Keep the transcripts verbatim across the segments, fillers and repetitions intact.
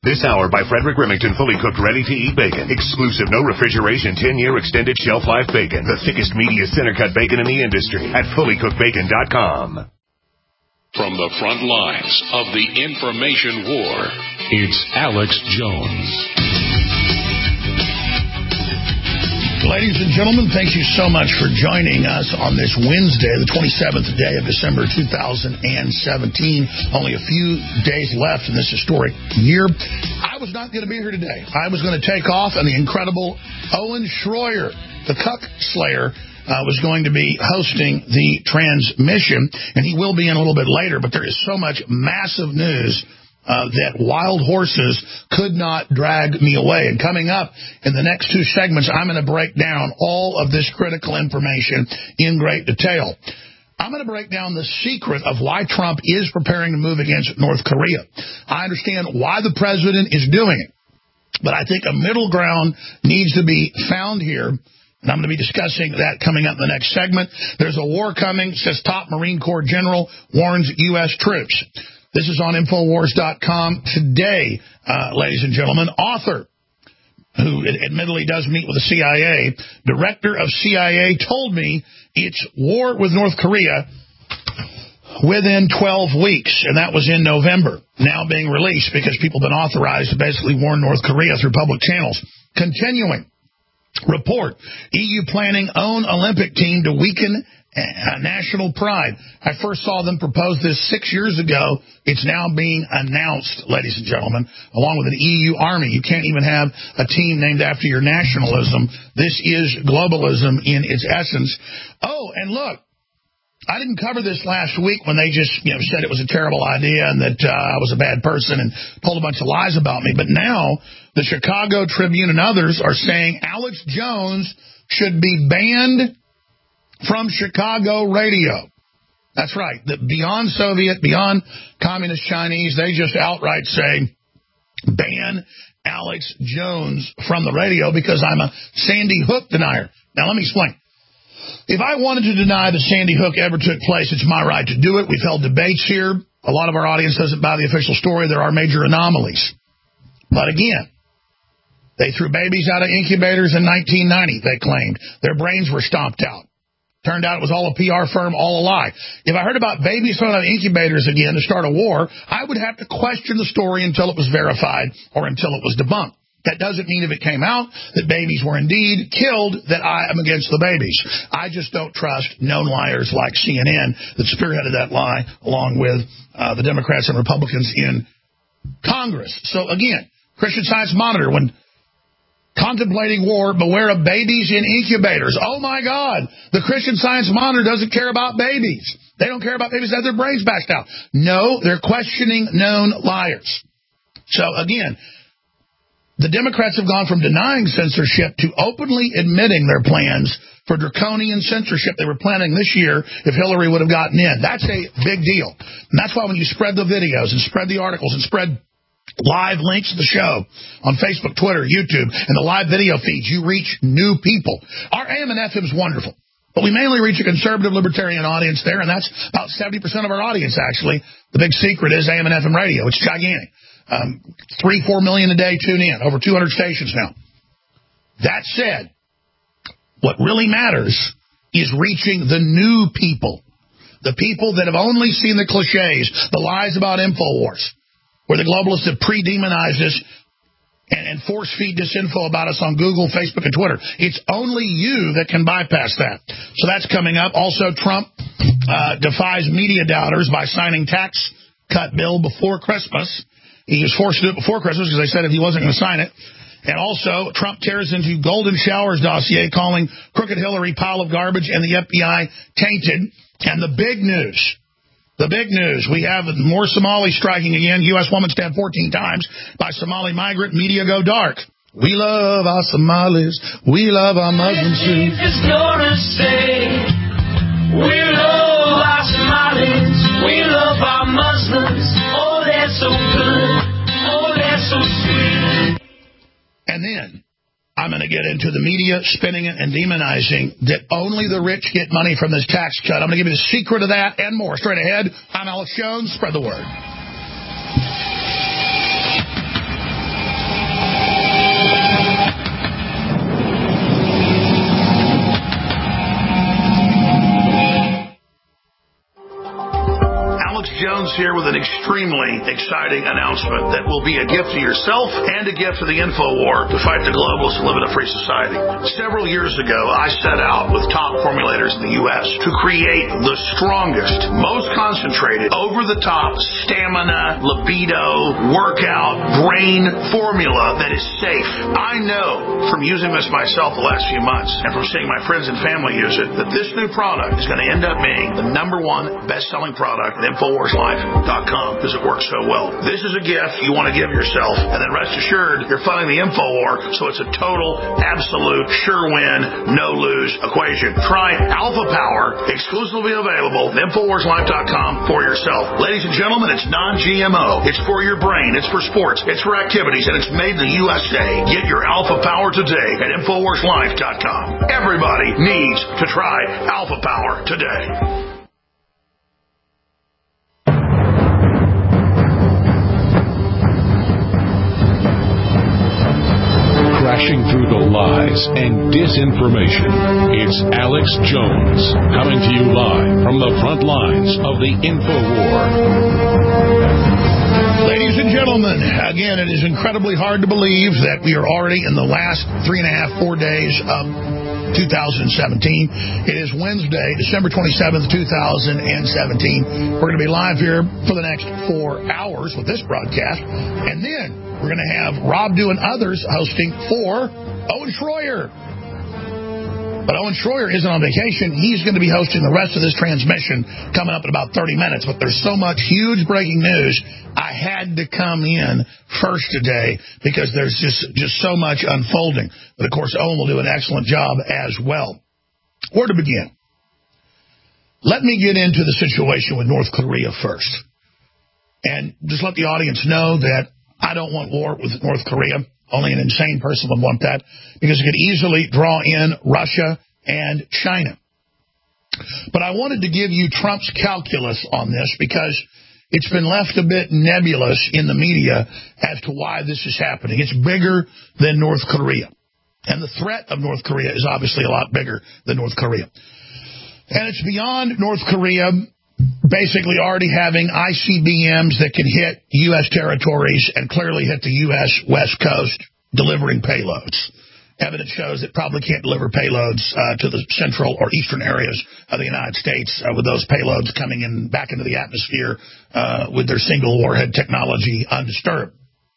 This hour by Frederick Remington, fully cooked, ready-to-eat bacon. Exclusive, no refrigeration, ten-year extended shelf life bacon. The thickest, meatiest, center-cut bacon in the industry at fully cooked bacon dot com. From the front lines of the information war, it's Alex Jones. Ladies and gentlemen, thank you so much for joining us on this Wednesday, the twenty-seventh day of December two thousand seventeen. Only a few days left in this historic year. I was not going to be here today. I was going to take off, and the incredible Owen Schroyer, the Cuck Slayer, uh, was going to be hosting the transmission, and he will be in a little bit later, but there is so much massive news Uh, that wild horses could not drag me away. And coming up in the next two segments, I'm going to break down all of this critical information in great detail. I'm going to break down the secret of why Trump is preparing to move against North Korea. I understand why the president is doing it, but I think a middle ground needs to be found here. And I'm going to be discussing that coming up in the next segment. There's a war coming, says top Marine Corps general, warns U S troops. This is on Infowars dot com today, uh, ladies and gentlemen. Author, who admittedly does meet with the C I A, director of C I A, told me it's war with North Korea within twelve weeks, and that was in November, now being released because people have been authorized to basically warn North Korea through public channels. Continuing, report, E U planning own Olympic team to weaken Uh, national pride. I first saw them propose this six years ago. It's now being announced, ladies and gentlemen, along with an E U army. You can't even have a team named after your nationalism. This is globalism in its essence. Oh, and look, I didn't cover this last week when they just, you know, said it was a terrible idea and that uh, I was a bad person and told a bunch of lies about me. But now the Chicago Tribune and others are saying Alex Jones should be banned from Chicago radio. That's right. The beyond Soviet, beyond communist Chinese, they just outright say, ban Alex Jones from the radio because I'm a Sandy Hook denier. Now, let me explain. If I wanted to deny that Sandy Hook ever took place, it's my right to do it. We've held debates here. A lot of our audience doesn't buy the official story. There are major anomalies. But again, they threw babies out of incubators in nineteen ninety, they claimed. Their brains were stomped out. Turned out it was all a P R firm, all a lie. If I heard about babies thrown out of incubators again to start a war, I would have to question the story until it was verified or until it was debunked. That doesn't mean if it came out that babies were indeed killed that I am against the babies. I just don't trust known liars like C N N that spearheaded that lie along with uh, the Democrats and Republicans in Congress. So again, Christian Science Monitor, when contemplating war, beware of babies in incubators. Oh, my God. The Christian Science Monitor doesn't care about babies. They don't care about babies that have their brains bashed out. No, they're questioning known liars. So, again, the Democrats have gone from denying censorship to openly admitting their plans for draconian censorship they were planning this year if Hillary would have gotten in. That's a big deal. And that's why when you spread the videos and spread the articles and spread live links to the show on Facebook, Twitter, YouTube, and the live video feeds, you reach new people. Our A M and F M is wonderful, but we mainly reach a conservative libertarian audience there, and that's about seventy percent of our audience, actually. The big secret is A M and F M radio. It's gigantic. Um, three, four million a day tune in, over two hundred stations now. That said, what really matters is reaching the new people, the people that have only seen the cliches, the lies about InfoWars, where the globalists have pre-demonized us and, and force-feed disinfo about us on Google, Facebook, and Twitter. It's only you that can bypass that. So that's coming up. Also, Trump uh, defies media doubters by signing tax cut bill before Christmas. He was forced to do it before Christmas because they said if he wasn't going to sign it. And also, Trump tears into Golden Showers dossier, calling crooked Hillary pile of garbage and the F B I tainted. And the big news... The big news, we have more Somalis striking again. U S woman stabbed fourteen times by Somali migrant. Media go dark. We love our Somalis. We love our Muslims too. We love our Somalis. We love our Muslims. Oh, they're so good. Oh, they're so sweet. And then I'm going to get into the media spinning it and demonizing that only the rich get money from this tax cut. I'm going to give you the secret of that and more. Straight ahead, I'm Alex Jones. Spread the word. here with an extremely exciting announcement that will be a gift to yourself and a gift to the InfoWar to fight the globalists and live in a free society. Several years ago, I set out with top formulators in the U S to create the strongest, most concentrated, over-the-top stamina, libido, workout, brain formula that is safe. I know from using this myself the last few months and from seeing my friends and family use it that this new product is going to end up being the number one best-selling product at Infowars Life dot com because it works so well. This is a gift you want to give yourself, and then rest assured you're funding the InfoWar, so it's a total, absolute, sure-win, no-lose equation. Try Alpha Power, exclusively available at Infowars Life dot com for yourself. Ladies and gentlemen, it's non-G M O. It's for your brain. It's for sports. It's for activities, and it's made in the U S A. Get your Alpha Power today at Infowars Life dot com. Everybody needs to try Alpha Power today. Crashing through the lies and disinformation. It's Alex Jones coming to you live from the front lines of the InfoWar. Ladies and gentlemen, again, it is incredibly hard to believe that we are already in the last three and a half, four days of two thousand seventeen. It is Wednesday, December twenty-seventh, two thousand seventeen. We're going to be live here for the next four hours with this broadcast, and then we're going to have Rob Dew and others hosting for Owen Schroyer. But Owen Schroyer isn't on vacation. He's going to be hosting the rest of this transmission coming up in about thirty minutes. But there's so much huge breaking news, I had to come in first today because there's just, just so much unfolding. But, of course, Owen will do an excellent job as well. Where to begin? Let me get into the situation with North Korea first. And just let the audience know that I don't want war with North Korea. Only an insane person would want that because it could easily draw in Russia and China. But I wanted to give you Trump's calculus on this because it's been left a bit nebulous in the media as to why this is happening. It's bigger than North Korea. And the threat of North Korea is obviously a lot bigger than North Korea. And it's beyond North Korea basically already having I C B Ms that can hit U S territories and clearly hit the U S West Coast delivering payloads. Evidence shows it probably can't deliver payloads uh, to the central or eastern areas of the United States uh, with those payloads coming in back into the atmosphere uh, with their single warhead technology undisturbed.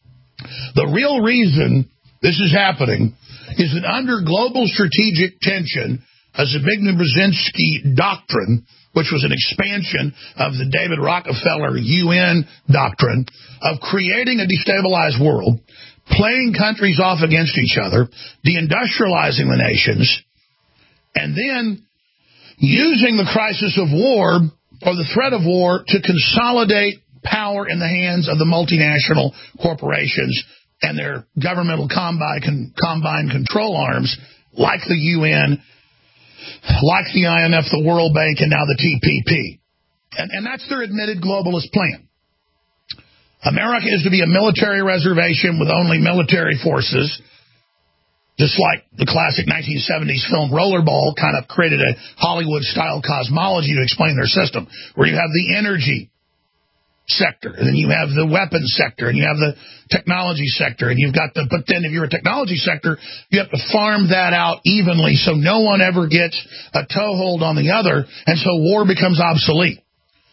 The real reason this is happening is that under global strategic tension, a Zbigniew-Brzezinski doctrine, which was an expansion of the David Rockefeller U N doctrine of creating a destabilized world, playing countries off against each other, deindustrializing the nations, and then using the crisis of war or the threat of war to consolidate power in the hands of the multinational corporations and their governmental combine, combined control arms like the U N, like the I M F, the World Bank, and now the T P P. And, and that's their admitted globalist plan. America is to be a military reservation with only military forces, just like the classic nineteen seventies film Rollerball kind of created a Hollywood-style cosmology to explain their system, where you have the energy sector, and then you have the weapons sector, and you have the technology sector, and you've got the, but then if you're a technology sector, you have to farm that out evenly so no one ever gets a toehold on the other, and so war becomes obsolete.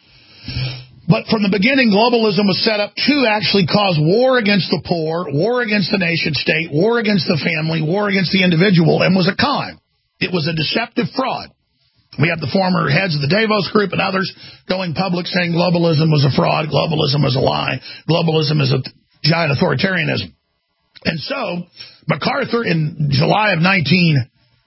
But from the beginning, globalism was set up to actually cause war against the poor, war against the nation state, war against the family, war against the individual, and was a con. It was a deceptive fraud. We have the former heads of the Davos Group and others going public saying globalism was a fraud, globalism was a lie, globalism is a giant authoritarianism. And so MacArthur in July of nineteen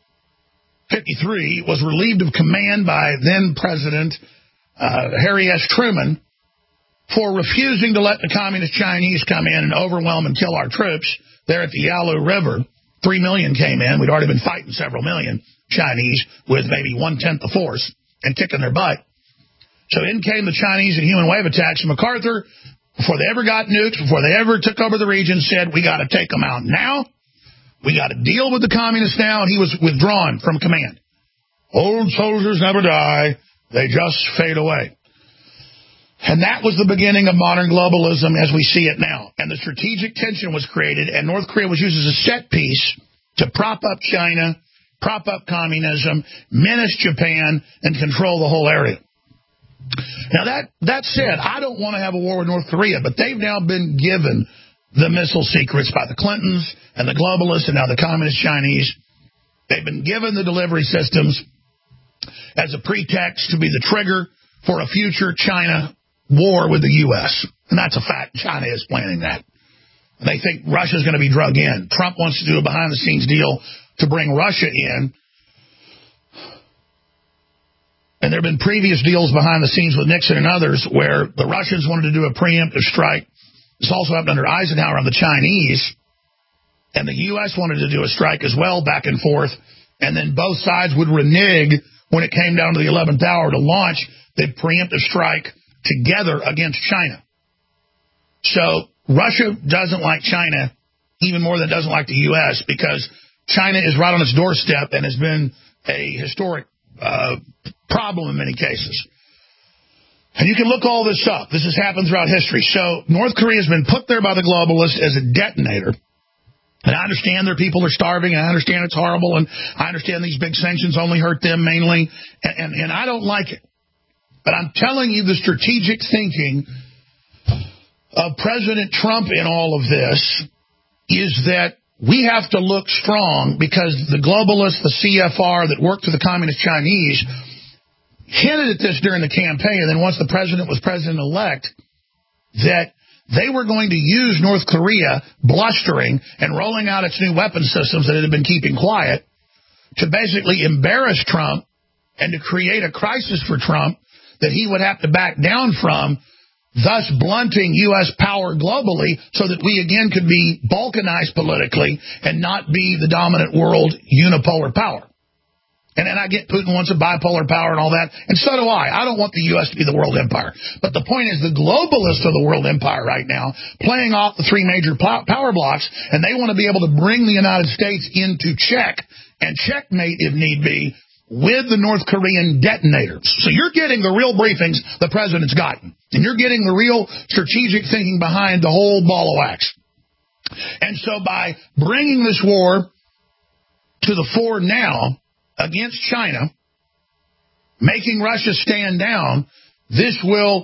fifty-three was relieved of command by then-President uh, Harry S. Truman for refusing to let the communist Chinese come in and overwhelm and kill our troops there at the Yalu River. Three million came in. We'd already been fighting several million Chinese with maybe one-tenth the force and kicking their butt. So in came the Chinese and human wave attacks. And MacArthur, before they ever got nuked, before they ever took over the region, said, we got to take them out now. We got to deal with the communists now. And he was withdrawn from command. Old soldiers never die. They just fade away. And that was the beginning of modern globalism as we see it now. And the strategic tension was created, and North Korea was used as a set piece to prop up China, prop up communism, menace Japan, and control the whole area. Now, that, that said, I don't want to have a war with North Korea, but they've now been given the missile secrets by the Clintons and the globalists and now the communist Chinese. They've been given the delivery systems as a pretext to be the trigger for a future China war with the U S. And that's a fact. China is planning that. They think Russia's going to be drug in. Trump wants to do a behind-the-scenes deal to bring Russia in. And there have been previous deals behind the scenes with Nixon and others where the Russians wanted to do a preemptive strike. This also happened under Eisenhower on the Chinese. And the U S wanted to do a strike as well, back and forth. And then both sides would renege when it came down to the eleventh hour to launch the preemptive strike together against China. So Russia doesn't like China even more than it doesn't like the U S because China is right on its doorstep and has been a historic uh, problem in many cases. And you can look all this up. This has happened throughout history. So North Korea has been put there by the globalists as a detonator. And I understand their people are starving, and I understand it's horrible, and I understand these big sanctions only hurt them mainly, and, and, and I don't like it. But I'm telling you the strategic thinking of President Trump in all of this is that we have to look strong because the globalists, the C F R that worked for the communist Chinese hinted at this during the campaign, and then once the president was president-elect, that they were going to use North Korea blustering and rolling out its new weapon systems that it had been keeping quiet to basically embarrass Trump and to create a crisis for Trump that he would have to back down from, thus blunting U S power globally so that we again could be balkanized politically and not be the dominant world unipolar power. And then I get Putin wants a bipolar power and all that, and so do I. I don't want the U S to be the world empire. But the point is the globalists are the world empire right now, playing off the three major power blocks, and they want to be able to bring the United States into check and checkmate, if need be, with the North Korean detonators. So you're getting the real briefings the president's gotten, and you're getting the real strategic thinking behind the whole ball of wax. And so by bringing this war to the fore now against China, making Russia stand down, this will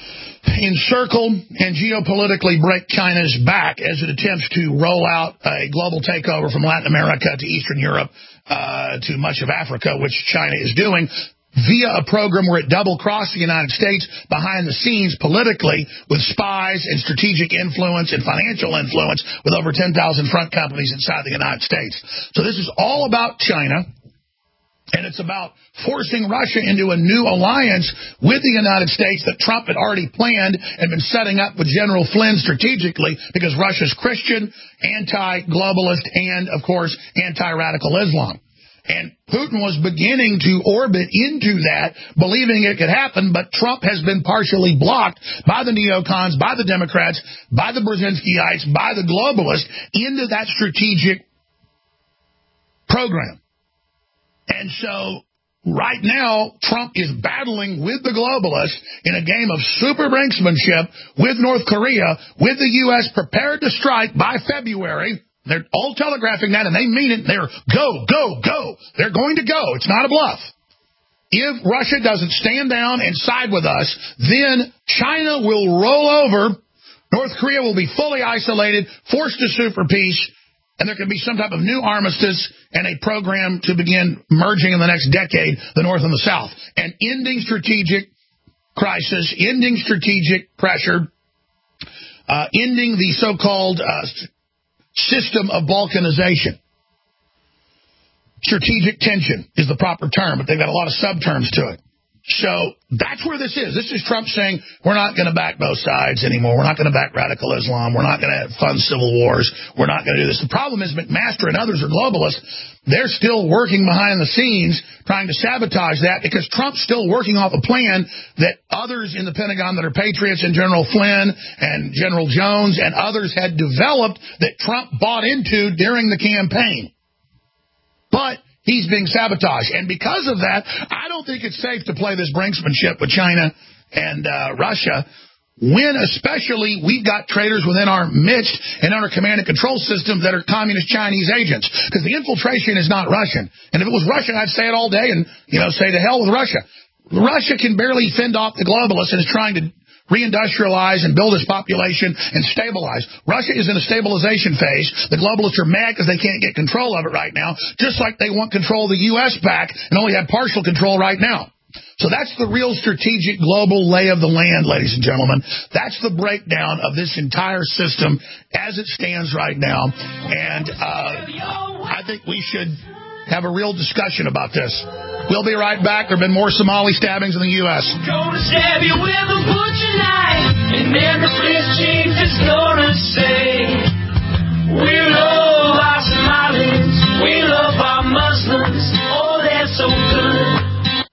encircle and geopolitically break China's back as it attempts to roll out a global takeover from Latin America to Eastern Europe uh, to much of Africa, which China is doing, via a program where it double-crossed the United States behind the scenes politically with spies and strategic influence and financial influence with over ten thousand front companies inside the United States. So this is all about China. And it's about forcing Russia into a new alliance with the United States that Trump had already planned and been setting up with General Flynn strategically because Russia's Christian, anti-globalist, and, of course, anti-radical Islam. And Putin was beginning to orbit into that, believing it could happen, but Trump has been partially blocked by the neocons, by the Democrats, by the Brzezinskyites, by the globalists into that strategic program. And so right now, Trump is battling with the globalists in a game of super brinksmanship with North Korea, with the U S prepared to strike by February. They're all telegraphing that, and they mean it. They're go, go, go. They're going to go. It's not a bluff. If Russia doesn't stand down and side with us, then China will roll over. North Korea will be fully isolated, forced to sue for peace, and there could be some type of new armistice and a program to begin merging in the next decade, the North and the South, and ending strategic crisis, ending strategic pressure, uh, ending the so-called uh, system of balkanization. Strategic tension is the proper term, but they've got a lot of subterms to it. So that's where this is. This is Trump saying we're not going to back both sides anymore. We're not going to back radical Islam. We're not going to fund civil wars. We're not going to do this. The problem is McMaster and others are globalists. They're still working behind the scenes trying to sabotage that because Trump's still working off a plan that others in the Pentagon that are patriots and General Flynn and General Jones and others had developed that Trump bought into during the campaign. But he's being sabotaged. And because of that, I don't think it's safe to play this brinksmanship with China and uh, Russia, when especially we've got traders within our midst and under command and control systems that are communist Chinese agents, because the infiltration is not Russian. And if it was Russian, I'd say it all day and, you know, say to hell with Russia. Russia can barely fend off the globalists and is trying to reindustrialize and build its population and stabilize. Russia is in a stabilization phase. The globalists are mad because they can't get control of it right now, just like they want control of the U S back and only have partial control right now. So that's the real strategic global lay of the land, ladies and gentlemen. That's the breakdown of this entire system as it stands right now. And uh, I think we should have a real discussion about this. We'll be right back. There have been more Somali stabbings in the U S Gonna stab you with a butcher knife, and every police chief is gonna say, we love our Somalis, we love our Muslims, oh, they're so good.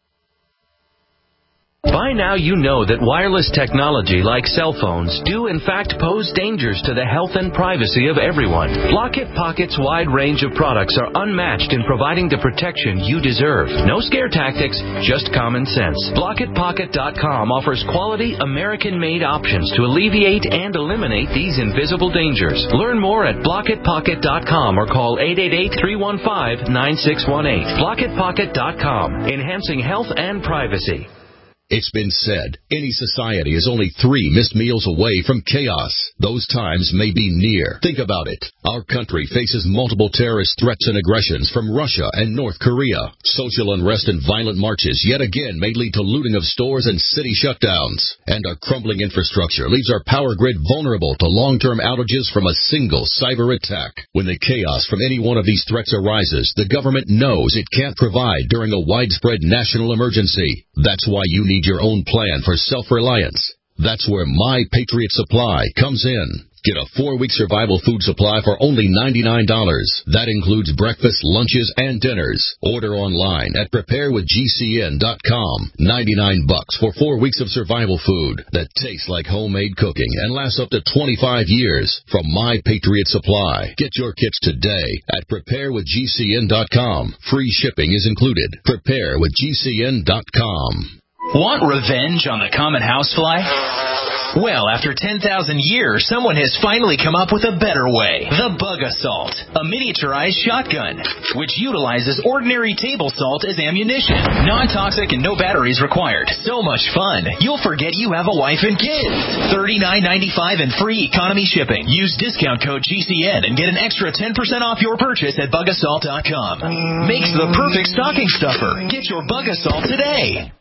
By now you know that wireless technology like cell phones do in fact pose dangers to the health and privacy of everyone. Blockit Pocket's wide range of products are unmatched in providing the protection you deserve. No scare tactics, just common sense. Blockit Pocket dot com offers quality American-made options to alleviate and eliminate these invisible dangers. Learn more at Blockit Pocket dot com or call eight eight eight, three one five, nine six one eight. Blockit Pocket dot com, enhancing health and privacy. It's been said, any society is only three missed meals away from chaos. Those times may be near. Think about it. Our country faces multiple terrorist threats and aggressions from Russia and North Korea. Social unrest and violent marches yet again may lead to looting of stores and city shutdowns. And our crumbling infrastructure leaves our power grid vulnerable to long-term outages from a single cyber attack. When the chaos from any one of these threats arises, the government knows it can't provide during a widespread national emergency. That's why you need your own plan for self-reliance. That's where My Patriot Supply comes in. Get a four-week survival food supply for only ninety-nine dollars. That includes breakfast, lunches, and dinners. Order online at prepare with G C N dot com. ninety-nine bucks for four weeks of survival food that tastes like homemade cooking and lasts up to twenty-five years from My Patriot Supply. Get your kits today at prepare with G C N dot com. Free shipping is included. prepare with G C N dot com. Want revenge on the common housefly? Well, after ten thousand years, someone has finally come up with a better way. The Bug Assault, a miniaturized shotgun, which utilizes ordinary table salt as ammunition. Non-toxic and no batteries required. So much fun, you'll forget you have a wife and kids. thirty-nine ninety-five and free economy shipping. Use discount code G C N and get an extra ten percent off your purchase at bug assault dot com. Makes the perfect stocking stuffer. Get your Bug Assault today.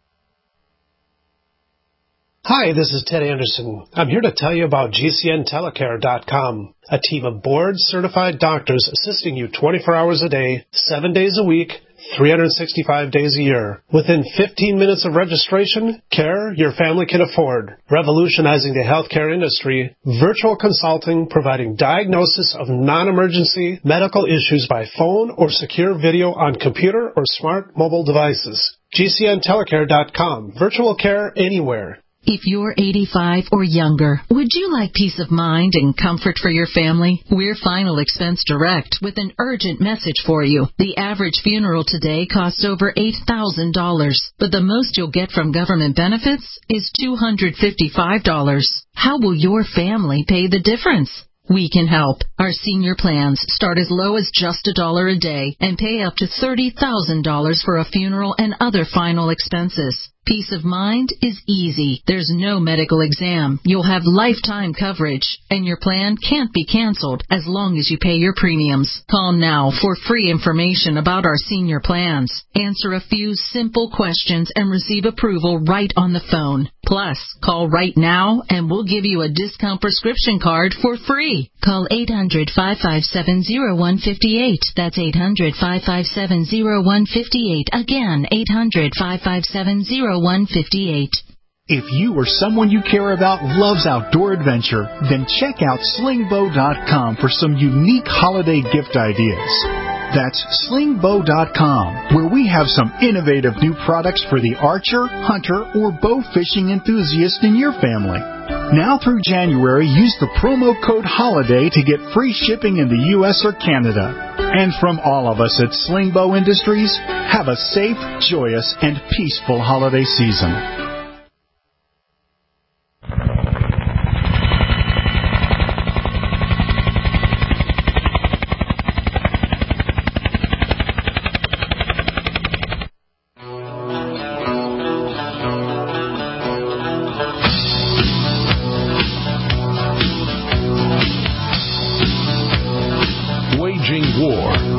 Hi, this is Ted Anderson. I'm here to tell you about G C N telecare dot com, a team of board-certified doctors assisting you twenty-four hours a day, seven days a week, three hundred sixty-five days a year. Within fifteen minutes of registration, care your family can afford. Revolutionizing the healthcare industry, virtual consulting providing diagnosis of non-emergency medical issues by phone or secure video on computer or smart mobile devices. G C N telecare dot com, virtual care anywhere. If you're eighty-five or younger, would you like peace of mind and comfort for your family? We're Final Expense Direct with an urgent message for you. The average funeral today costs over eight thousand dollars, but the most you'll get from government benefits is two hundred fifty-five dollars. How will your family pay the difference? We can help. Our senior plans start as low as just a dollar a day and pay up to thirty thousand dollars for a funeral and other final expenses. Peace of mind is easy. There's no medical exam. You'll have lifetime coverage, and your plan can't be canceled as long as you pay your premiums. Call now for free information about our senior plans. Answer a few simple questions and receive approval right on the phone. Plus, call right now and we'll give you a discount prescription card for free. Call eight hundred, five five seven, zero one five eight. That's eight hundred, five five seven, zero one five eight. Again, eight hundred, five five seven, zero one five eight. If you or someone you care about loves outdoor adventure, then check out sling bow dot com for some unique holiday gift ideas. That's sling bow dot com, where we have some innovative new products for the archer, hunter, or bow fishing enthusiast in your family. Now through January, use the promo code HOLIDAY to get free shipping in the U S or Canada. And from all of us at Sling Bow Industries, have a safe, joyous, and peaceful holiday season.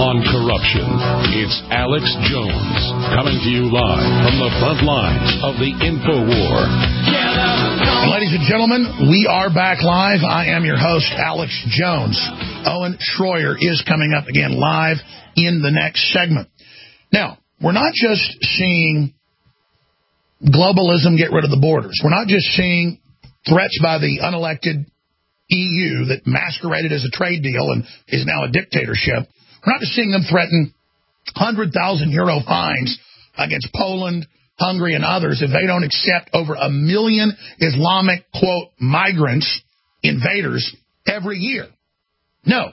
on corruption. It's Alex Jones, coming to you live from the front lines of the InfoWar. Ladies and gentlemen, we are back live. I am your host, Alex Jones. Owen Schroyer is coming up again live in the next segment. Now, we're not just seeing globalism get rid of the borders. We're not just seeing threats by the unelected E U that masqueraded as a trade deal and is now a dictatorship. We're not just seeing them threaten one hundred thousand euro fines against Poland, Hungary, and others if they don't accept over a million Islamic, quote, migrants, invaders, every year. No.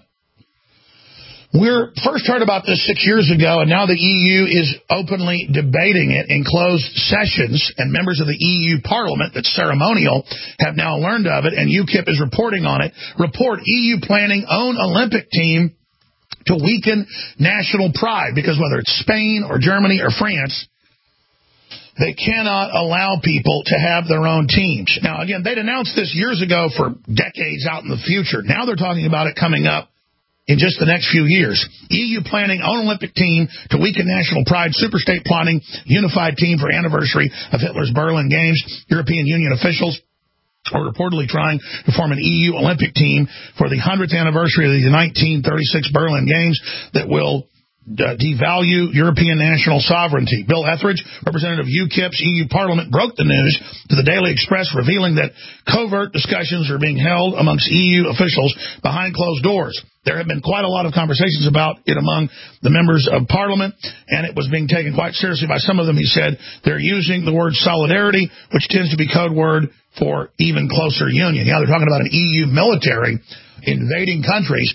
We first heard about this six years ago, and now the E U is openly debating it in closed sessions, and members of the E U Parliament, that's ceremonial, have now learned of it, and UKIP is reporting on it. Report E U planning own Olympic team to weaken national pride, because whether it's Spain or Germany or France, they cannot allow people to have their own teams. Now, again, they'd announced this years ago for decades out in the future. Now they're talking about it coming up in just the next few years. E U planning own Olympic team to weaken national pride, superstate plotting, unified team for anniversary of Hitler's Berlin Games. European Union officials are reportedly trying to form an E U Olympic team for the hundredth anniversary of the nineteen thirty-six Berlin Games that will Uh, devalue European national sovereignty. Bill Etheridge, representative of UKIP's E U Parliament, broke the news to the Daily Express, revealing that covert discussions are being held amongst E U officials behind closed doors. There have been quite a lot of conversations about it among the members of Parliament, and it was being taken quite seriously by some of them. He said they're using the word solidarity, which tends to be code word for even closer union. Yeah, they're talking about an E U military invading countries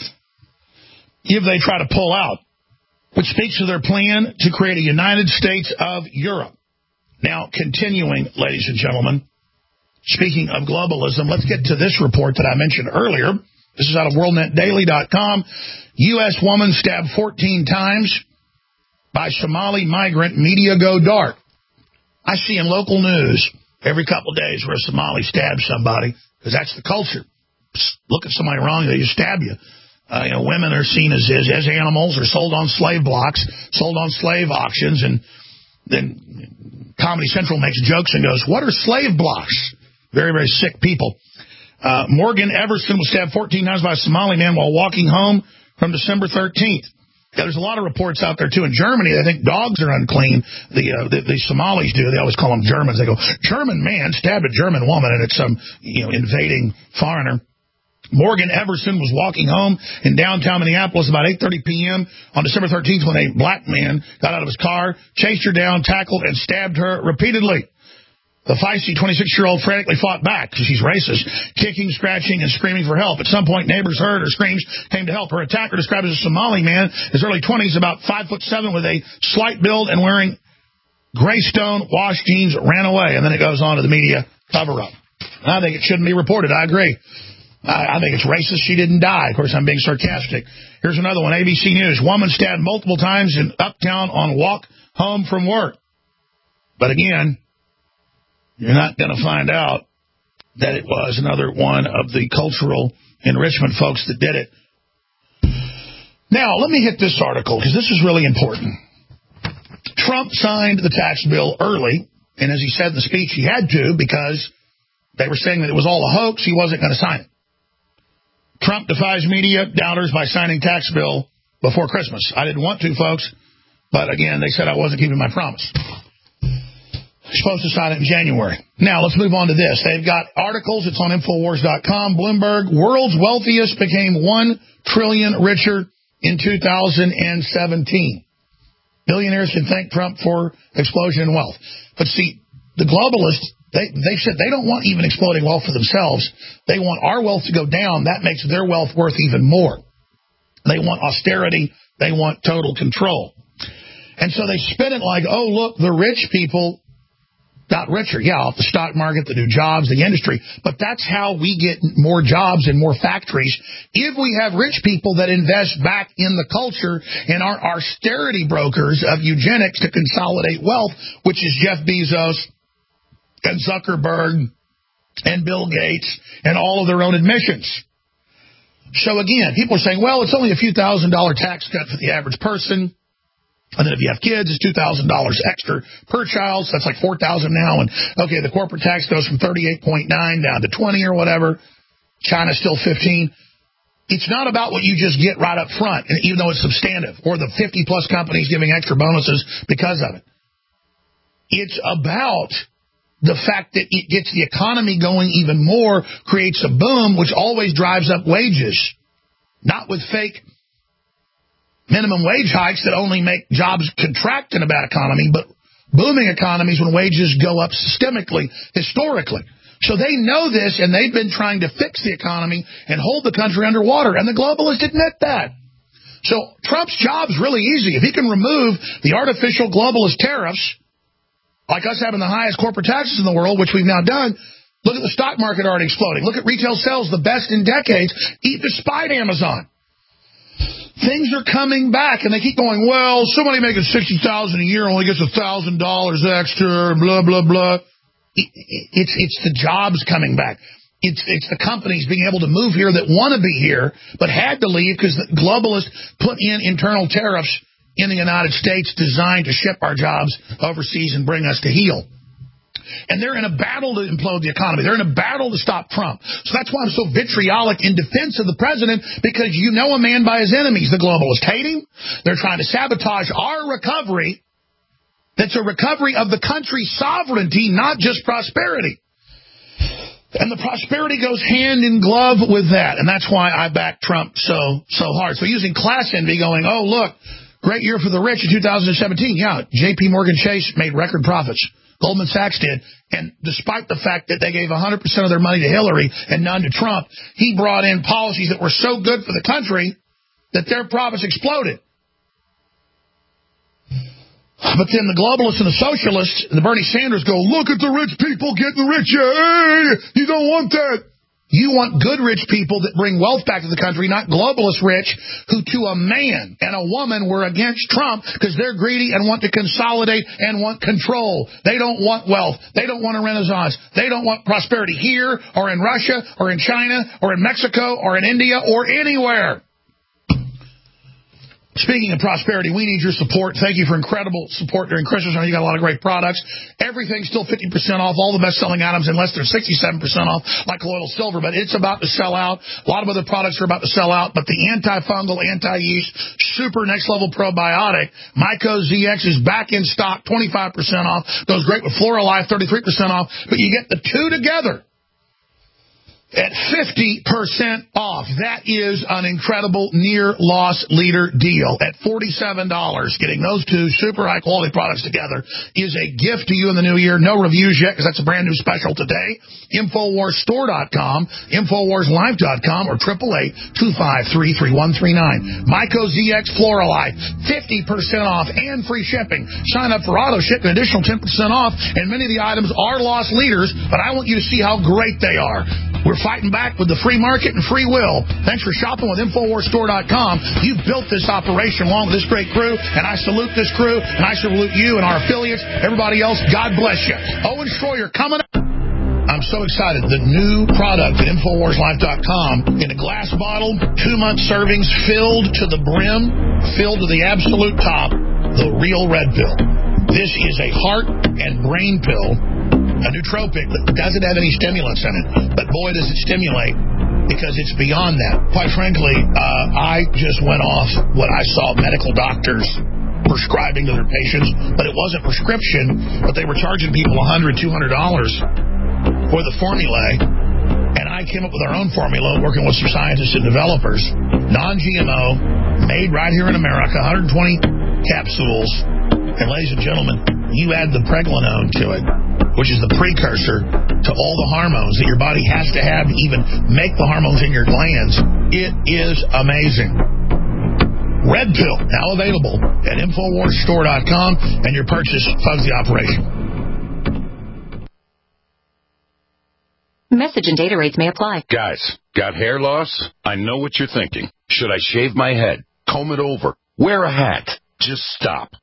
if they try to pull out, which speaks to their plan to create a United States of Europe. Now, continuing, ladies and gentlemen, speaking of globalism, let's get to this report that I mentioned earlier. This is out of world net daily dot com. U S woman stabbed fourteen times by Somali migrant, media go dark. I see in local news every couple of days where a Somali stabs somebody, because that's the culture. Psst, look at somebody wrong, they just stab you. Uh, you know, women are seen as, as as animals, or sold on slave blocks, sold on slave auctions, and then Comedy Central makes jokes and goes, "What are slave blocks?" Very, very sick people. Uh, Morgan Everson was stabbed fourteen times by a Somali man while walking home from December thirteenth. Yeah, there's a lot of reports out there, too. In Germany, they think dogs are unclean. The, uh, the the Somalis do. They always call them Germans. They go, German man stabbed a German woman, and it's some, you know, invading foreigner. Morgan Everson was walking home in downtown Minneapolis about eight thirty p.m. on December thirteenth when a black man got out of his car, chased her down, tackled, and stabbed her repeatedly. The feisty twenty-six-year-old frantically fought back because she's racist, kicking, scratching, and screaming for help. At some point, neighbors heard her screams, came to help. Her attacker, described as a Somali man, his early twenties, about five foot seven, with a slight build and wearing gray stone wash jeans, ran away. And then it goes on to the media cover-up. I think it shouldn't be reported. I agree. I think it's racist she didn't die. Of course, I'm being sarcastic. Here's another one. A B C News. Woman stabbed multiple times in Uptown on walk home from work. But again, you're not going to find out that it was another one of the cultural enrichment folks that did it. Now, let me hit this article, because this is really important. Trump signed the tax bill early, and as he said in the speech, he had to, because they were saying that it was all a hoax. He wasn't going to sign it. Trump defies media doubters by signing tax bill before Christmas. I didn't want to, folks, but again, they said I wasn't keeping my promise. Supposed to sign it in January. Now, let's move on to this. They've got articles. It's on Infowars dot com. Bloomberg, world's wealthiest became one trillion dollars richer in two thousand seventeen. Billionaires can thank Trump for explosion in wealth. But see, the globalists, They they said they don't want even exploding wealth for themselves. They want our wealth to go down. That makes their wealth worth even more. They want austerity. They want total control. And so they spin it like, oh, look, the rich people got richer. Yeah, off the stock market, the new jobs, the industry. But that's how we get more jobs and more factories. If we have rich people that invest back in the culture and aren't austerity brokers of eugenics to consolidate wealth, which is Jeff Bezos and Zuckerberg and Bill Gates and all of their own admissions. So again, people are saying, well, it's only a few thousand dollar tax cut for the average person. And then if you have kids, it's two thousand dollars extra per child. So that's like four thousand dollars now. And okay, the corporate tax goes from thirty-eight point nine down to twenty or whatever. China's still fifteen. It's not about what you just get right up front, and even though it's substantive, or the fifty plus companies giving extra bonuses because of it. It's about the fact that it gets the economy going even more, creates a boom, which always drives up wages. Not with fake minimum wage hikes that only make jobs contract in a bad economy, but booming economies when wages go up systemically, historically. So they know this, and they've been trying to fix the economy and hold the country underwater, and the globalists admit that. So Trump's job's really easy. If he can remove the artificial globalist tariffs, like us having the highest corporate taxes in the world, which we've now done, look at the stock market already exploding. Look at retail sales, the best in decades, despite Amazon. Things are coming back, and they keep going, well, somebody making sixty thousand dollars a year only gets one thousand dollars extra, blah, blah, blah. It's it's the jobs coming back. It's it's the companies being able to move here that want to be here but had to leave because the globalists put in internal tariffs in the United States designed to ship our jobs overseas and bring us to heel. And they're in a battle to implode the economy. They're in a battle to stop Trump. So that's why I'm so vitriolic in defense of the president, because you know a man by his enemies. The globalists hate him. They're trying to sabotage our recovery. That's a recovery of the country's sovereignty, not just prosperity. And the prosperity goes hand in glove with that. And that's why I back Trump so so hard. So using class envy, going, oh, look, great year for the rich in two thousand seventeen. Yeah, J P Morgan Chase made record profits. Goldman Sachs did. And despite the fact that they gave one hundred percent of their money to Hillary and none to Trump, he brought in policies that were so good for the country that their profits exploded. But then the globalists and the socialists, the Bernie Sanders, go, look at the rich people getting richer. Hey, you don't want that. You want good rich people that bring wealth back to the country, not globalist rich who to a man and a woman were against Trump because they're greedy and want to consolidate and want control. They don't want wealth. They don't want a renaissance. They don't want prosperity here or in Russia or in China or in Mexico or in India or anywhere. Speaking of prosperity, we need your support. Thank you for incredible support during Christmas. I know you got a lot of great products. Everything's still fifty percent off. All the best-selling items, unless they're sixty-seven percent off, like colloidal silver. But it's about to sell out. A lot of other products are about to sell out. But the antifungal, anti-yeast, super next-level probiotic, Myco Z X is back in stock, twenty-five percent off. Goes great with Floralife, thirty-three percent off. But you get the two together at fifty percent off. That is an incredible near-loss leader deal at forty-seven dollars. Getting those two super high-quality products together is a gift to you in the new year. No reviews yet because that's a brand-new special today. Infowars Store dot com, Infowars Live dot com, or eight eight eight, two five three, three one three nine. Myco Z X Floralife, fifty percent off and free shipping. Sign up for auto ship, an additional ten percent off, and many of the items are loss leaders, but I want you to see how great they are. We're fighting back with the free market and free will. Thanks for shopping with Infowars Store dot com. You built this operation along with this great crew, and I salute this crew, and I salute you and our affiliates. Everybody else, God bless you. Owen Schroyer coming up. I'm so excited. The new product at Infowars Live dot com in a glass bottle, two-month servings filled to the brim, filled to the absolute top, the real red pill. This is a heart and brain pill, a nootropic that doesn't have any stimulants in it. But boy, does it stimulate, because it's beyond that. Quite frankly, uh, I just went off what I saw medical doctors prescribing to their patients, but it wasn't prescription, but they were charging people one hundred dollars, two hundred dollars for the formulae. And I came up with our own formula, working with some scientists and developers. non G M O, made right here in America, one hundred twenty capsules. And ladies and gentlemen, you add the pregnenolone to it, which is the precursor to all the hormones that your body has to have to even make the hormones in your glands. It is amazing. Red Pill, now available at Infowars Store dot com, and your purchase funds the operation. Message and data rates may apply. Guys, got hair loss? I know what you're thinking. Should I shave my head, comb it over, wear a hat? Just stop.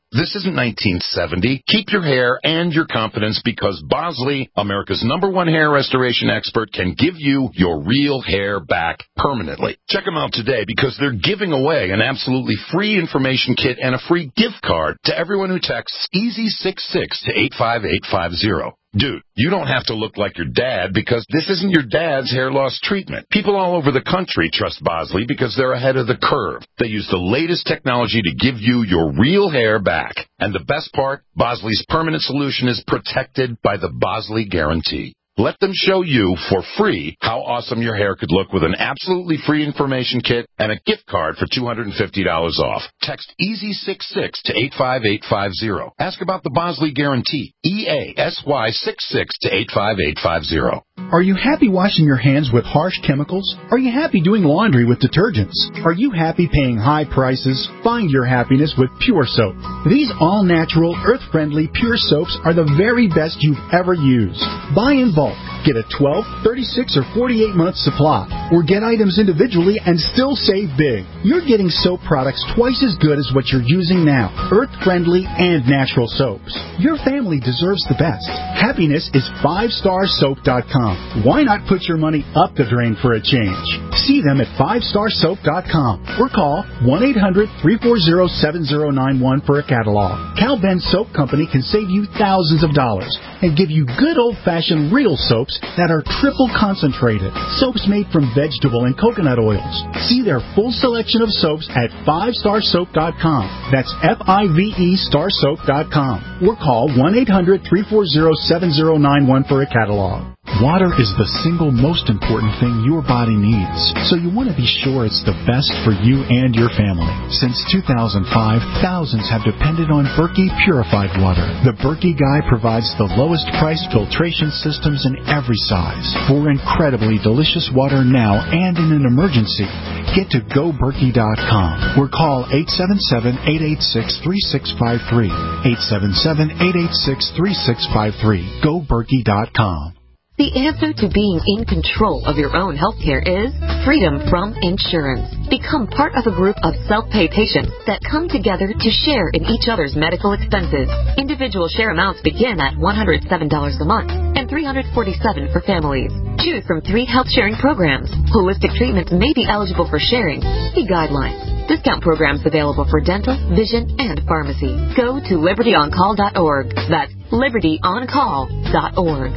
This isn't nineteen seventy. Keep your hair and your confidence because Bosley, America's number one hair restoration expert, can give you your real hair back permanently. Check them out today because they're giving away an absolutely free information kit and a free gift card to everyone who texts easy six six to eight five eight five zero. Dude, you don't have to look like your dad because this isn't your dad's hair loss treatment. People all over the country trust Bosley because they're ahead of the curve. They use the latest technology to give you your real hair back. And the best part, Bosley's permanent solution is protected by the Bosley Guarantee. Let them show you for free how awesome your hair could look with an absolutely free information kit and a gift card for two hundred fifty dollars off. Text easy six six to eight five eight five zero. Ask about the Bosley Guarantee. E A S Y six six to eight five eight five zero. Are you happy washing your hands with harsh chemicals? Are you happy doing laundry with detergents? Are you happy paying high prices? Find your happiness with Pure Soap. These all-natural, earth-friendly Pure Soaps are the very best you've ever used. Buy in bulk. Get a twelve, thirty-six, or forty-eight month supply, or get items individually and still save big. You're getting soap products twice as good as what you're using now, earth-friendly and natural soaps. Your family deserves the best. Happiness is five star soap dot com. Why not put your money up the drain for a change? See them at five star soap dot com or call one eight hundred, three four zero, seven zero nine one for a catalog. Cal Ben Soap Company can save you thousands of dollars and give you good old-fashioned real soaps that are triple concentrated. Soaps made from vegetable and coconut oils. See their full selection of soaps at five star soap dot com. That's F I V E star soap dot com. Or call one eight hundred, three four zero, seven zero nine one for a catalog. Water is the single most important thing your body needs, so you want to be sure it's the best for you and your family. Since two thousand five, thousands have depended on Berkey purified water. The Berkey Guy provides the lowest price filtration systems in every size. For incredibly delicious water now and in an emergency, get to go berkey dot com or call eight seven seven, eight eight six, three six five three. eight seven seven, eight eight six, three six five three. go berkey dot com. The answer to being in control of your own healthcare is freedom from insurance. Become part of a group of self-pay patients that come together to share in each other's medical expenses. Individual share amounts begin at one hundred seven dollars a month and three hundred forty-seven dollars for families. Choose from three health sharing programs. Holistic treatments may be eligible for sharing. See guidelines. Discount programs available for dental, vision, and pharmacy. Go to liberty on call dot org. That's liberty on call dot org.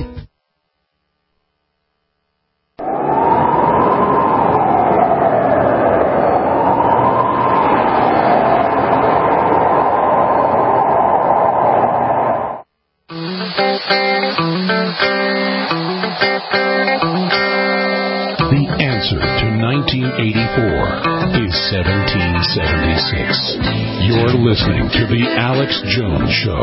nineteen eighty-four is seventeen seventy-six. You're listening to The Alex Jones Show.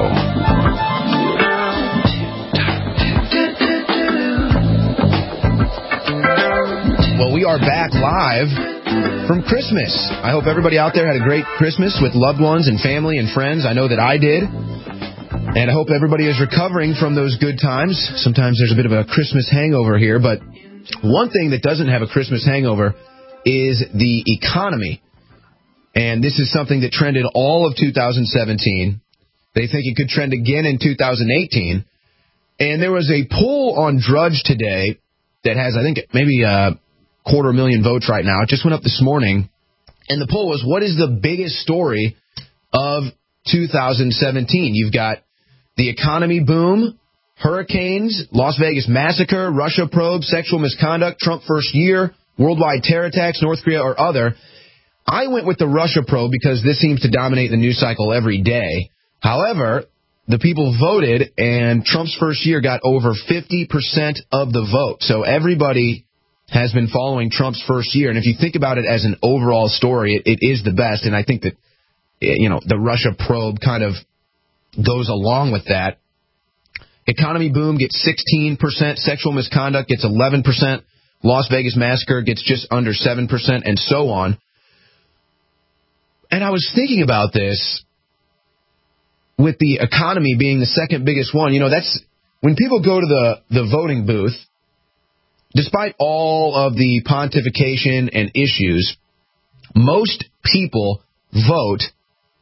Well, we are back live from Christmas. I hope everybody out there had a great Christmas with loved ones and family and friends. I know that I did. And I hope everybody is recovering from those good times. Sometimes there's a bit of a Christmas hangover here, but one thing that doesn't have a Christmas hangover is the economy. And this is something that trended all of two thousand seventeen. They think it could trend again in two thousand eighteen. And there was a poll on Drudge today that has, I think, maybe a quarter million votes right now. It just went up this morning. And the poll was, what is the biggest story of two thousand seventeen? You've got the economy boom, hurricanes, Las Vegas massacre, Russia probe, sexual misconduct, Trump first year, worldwide terror attacks, North Korea, or other. I went with the Russia probe because this seems to dominate the news cycle every day. However, the people voted, and Trump's first year got over fifty percent of the vote. So everybody has been following Trump's first year. And if you think about it as an overall story, it, it is the best. And I think that, you know, the Russia probe kind of goes along with that. Economy boom gets sixteen percent. Sexual misconduct gets eleven percent. Las Vegas massacre gets just under seven percent, and so on. And I was thinking about this with the economy being the second biggest one. You know, that's when people go to the, the voting booth, despite all of the pontification and issues, most people vote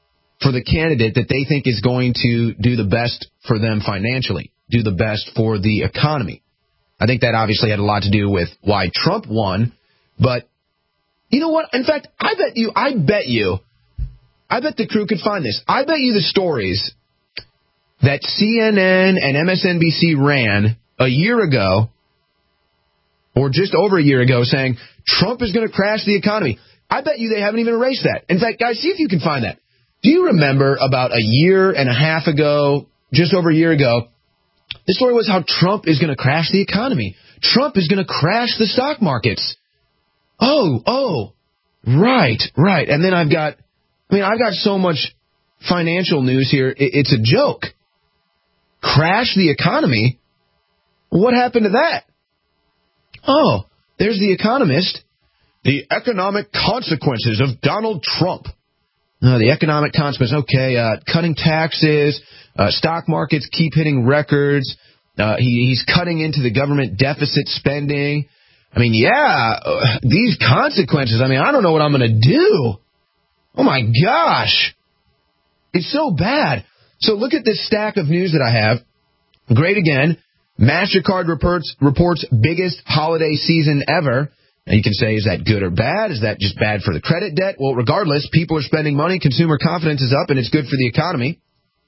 for the candidate that they think is going to do the best for them financially, do the best for the economy. I think that obviously had a lot to do with why Trump won. But you know what? In fact, I bet you, I bet you, I bet the crew could find this. I bet you the stories that C N N and M S N B C ran a year ago, or just over a year ago, saying Trump is going to crash the economy. I bet you they haven't even erased that. In fact, guys, see if you can find that. Do you remember about a year and a half ago, just over a year ago, the story was how Trump is going to crash the economy. Trump is going to crash the stock markets. Oh, oh, right, right. And then I've got, I mean, I've got so much financial news here, it's a joke. Crash the economy? What happened to that? Oh, there's The Economist. The economic consequences of Donald Trump. Uh, the economic consequences, okay, uh, cutting taxes, uh, stock markets keep hitting records, uh, he, he's cutting into the government deficit spending. I mean, yeah, uh, these consequences, I mean, I don't know what I'm going to do. Oh, my gosh. It's so bad. So look at this stack of news that I have. Great again. MasterCard reports, reports biggest holiday season ever. Now you can say, is that good or bad? Is that just bad for the credit debt? Well, regardless, people are spending money, consumer confidence is up, and it's good for the economy.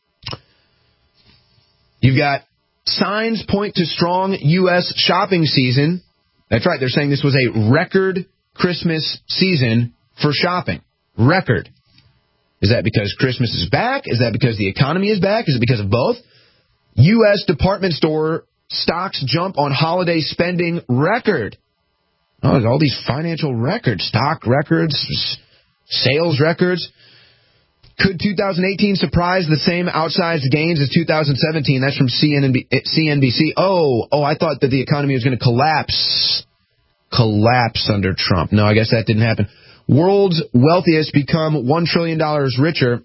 You've got signs point to strong U S shopping season. That's right, they're saying this was a record Christmas season for shopping. Record. Is that because Christmas is back? Is that because the economy is back? Is it because of both? U S department store stocks jump on holiday spending record. Oh, all these financial records, stock records, sales records. Could two thousand eighteen surprise the same outsized gains as two thousand seventeen? That's from C N B C. Oh, oh, I thought that the economy was going to collapse. Collapse under Trump. No, I guess that didn't happen. World's wealthiest become one trillion dollars richer.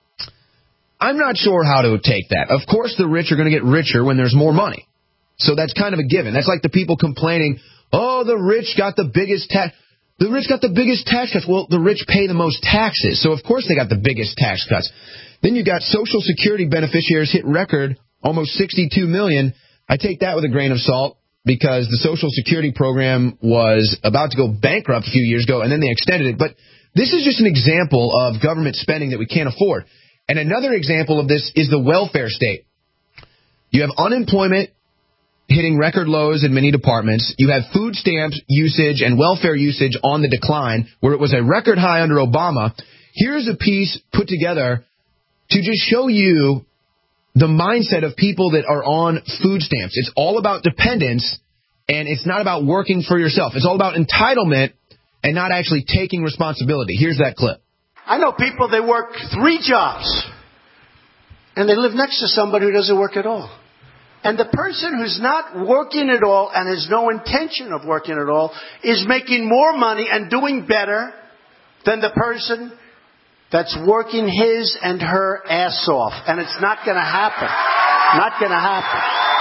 I'm not sure how to take that. Of course, the rich are going to get richer when there's more money. So that's kind of a given. That's like the people complaining, oh, the rich got the biggest tax. The rich got the biggest tax cuts. Well, the rich pay the most taxes, so of course they got the biggest tax cuts. Then you got Social Security beneficiaries hit record, almost sixty-two million. I take that with a grain of salt because the Social Security program was about to go bankrupt a few years ago, and then they extended it. But this is just an example of government spending that we can't afford. And another example of this is the welfare state. You have unemployment hitting record lows in many departments. You have food stamps usage and welfare usage on the decline, where it was a record high under Obama. Here's a piece put together to just show you the mindset of people that are on food stamps. It's all about dependence, and it's not about working for yourself. It's all about entitlement and not actually taking responsibility. Here's that clip. I know people, they work three jobs, and they live next to somebody who doesn't work at all. And the person who's not working at all and has no intention of working at all is making more money and doing better than the person that's working his and her ass off. And it's not going to happen. Not going to happen.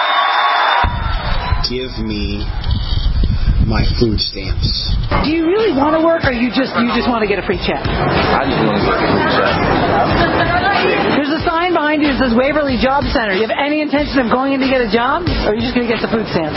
Give me my food stamps. Do you really want to work, or you just you just want to get a free check? I just want to get a free check. There's a sign behind you that says Waverly Job Center. You have any intention of going in to get a job, or are you just going to get the food stamps?